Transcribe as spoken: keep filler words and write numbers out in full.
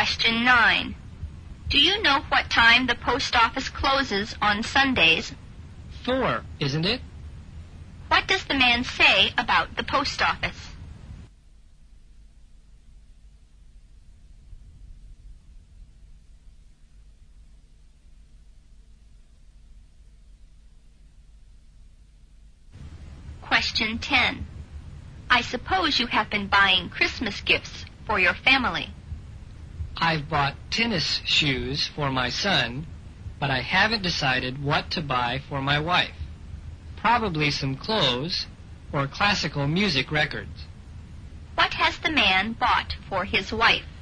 Question nine. Do you know what time the post office closes on Sundays? Four, isn't it? What does the man say about the post office? Question ten. I suppose you have been buying Christmas gifts for your family. I've bought tennis shoes for my son, but I haven't decided what to buy for my wife. Probably some clothes or classical music records. What has the man bought for his wife?